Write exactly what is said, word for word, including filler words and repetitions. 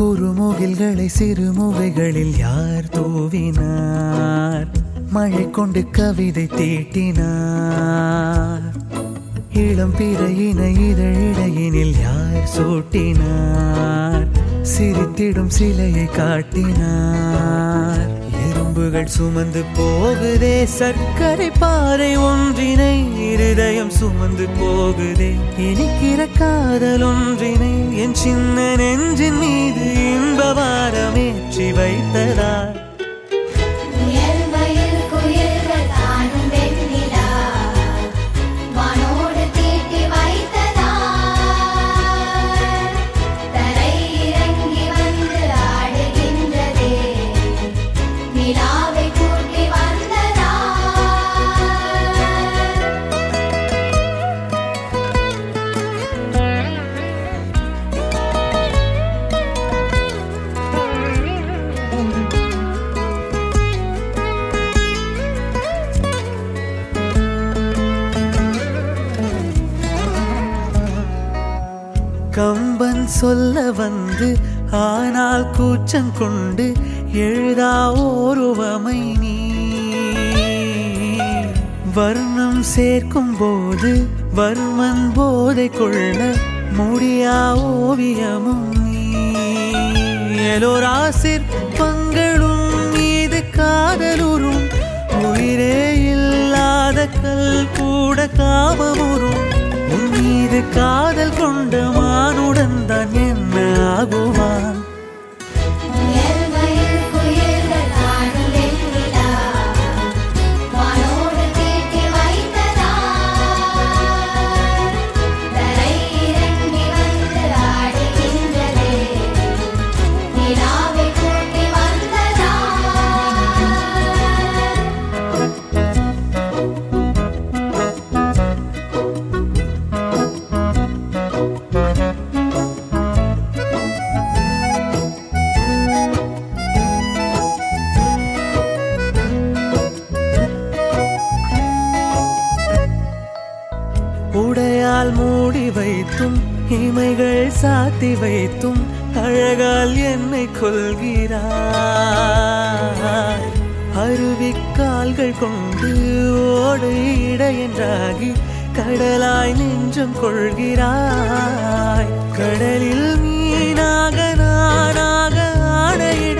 குறுமுகில்களை சிறுமுகைகளில் யார் தூவினார்? மழை கொண்டு கவிதை தீட்டினார். இளம் பிறையின இதழிடையினில் யார் சூட்டினார்? சிரித்திடும் சிலையை காட்டினார். எறும்புகள் சுமந்து போகுதே சர்க்கரை பாறை ஒன்றினை, இருதயம் சுமந்து போகுதே இனிக்கிற காதல் ஒன்றினை. என் சின்ன நெஞ்சின் மீது இன்ப வாரமேற்றி வைத்ததார். கம்பன் சொல்ல வந்து ஆனால் கூச்சம் கொண்டு எழுதா ஓருவமை நீ. வர்ணம் சேர்க்கும் போது வர்மன் போதை கொள்ள முடியா ஓவியமும் நீ. எலோரா சிற்பங்களும் மீது காதலுறும், உயிரே இல்லாத கல் கூட காமமுறும். உன் மீது காதல் கொண்ட மானுடன் தான் என்ன ஆகுவான்? உடையால் மூடி வைத்தும் இமைகள் சாத்தி வைத்தும் அழகால் என்னை கொள்கிறாய். அருவிக்கால்கள் கொண்டு ஓடு இடையென்றாகி கடலாய் நெஞ்சம் கொள்கிறாய். கடலில் மீனாக நானாக ஆடையிட